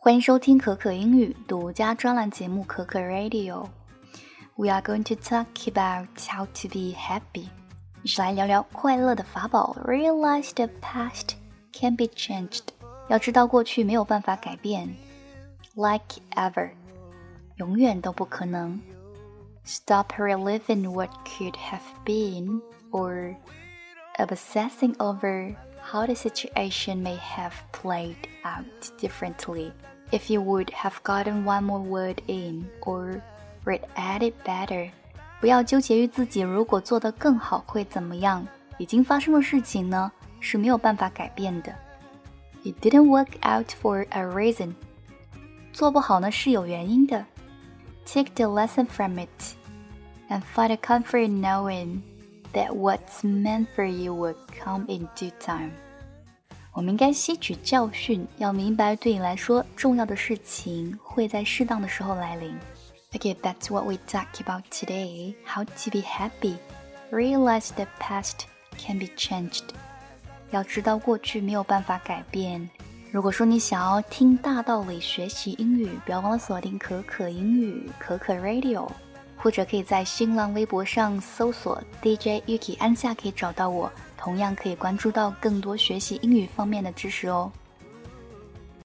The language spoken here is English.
欢迎收听可可英语独家专栏节目可可 Radio。We are going to talk about how to be happy。一起来聊聊快乐的法宝。Realize the past can be changed。要知道过去没有办法改变。Like ever， 永远都不可能。Stop reliving what could have been or obsessing over how the situation may have played out differently.If you would have gotten one more word in or read at it better， 不要纠结于自己如果做得更好会怎么样，已经发生的事情呢，是没有办法改变的。It didn't work out for a reason， 做不好呢是有原因的。Take the lesson from it and find a comfort in knowing that what's meant for you will come in due time。我们应该吸取教训，要明白对你来说重要的事情会在适当的时候来临。Okay, that's what we talk about today. How to be happy. Realize the past can be changed. 要知道过去没有办法改变。如果说你想要听大道理学习英语，不要忘了锁定可可英语可可 Radio， 或者可以在新浪微博上搜索 DJ Yuki 按下可以找到我。同样可以关注到更多学习英语方面的知识哦。